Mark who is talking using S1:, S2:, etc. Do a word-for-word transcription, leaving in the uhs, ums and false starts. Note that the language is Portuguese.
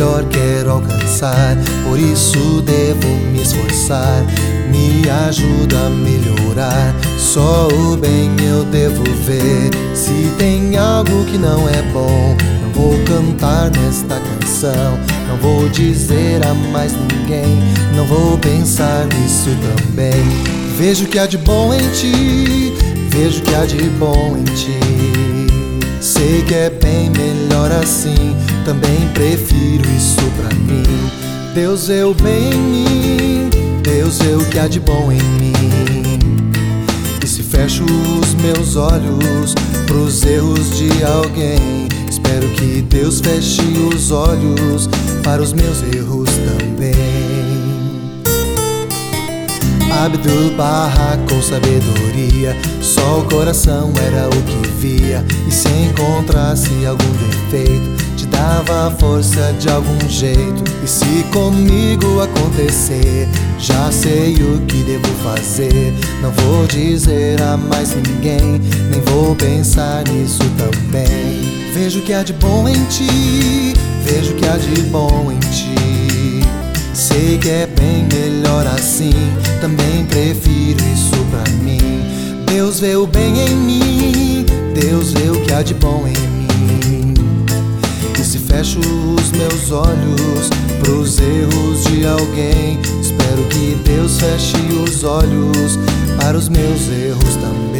S1: melhor quero alcançar, por isso devo me esforçar. Me ajuda a melhorar, só o bem eu devo ver. Se tem algo que não é bom, não vou cantar nesta canção. Não vou dizer a mais ninguém, não vou pensar nisso também. Vejo que há de bom em ti, vejo que há de bom em ti. Sei que é bem melhor assim, também prefiro isso pra mim. Deus vê o bem em mim, Deus vê o que há de bom em mim. E se fecho os meus olhos pros erros de alguém, espero que Deus feche os olhos para os meus erros também. Abdu'l-Baha com sabedoria, só o coração era o que via. E se encontrasse algum defeito, te dava força de algum jeito. E se comigo acontecer, já sei o que devo fazer. Não vou dizer a mais ninguém, nem vou pensar nisso também. Vejo que há de bom em ti, vejo que há de bom em ti. Sei que é bem melhor assim, também prefiro isso pra mim. Deus vê o bem em mim, Deus vê o que há de bom em mim. E se fecho os meus olhos pros erros de alguém, espero que Deus feche os olhos para os meus erros também.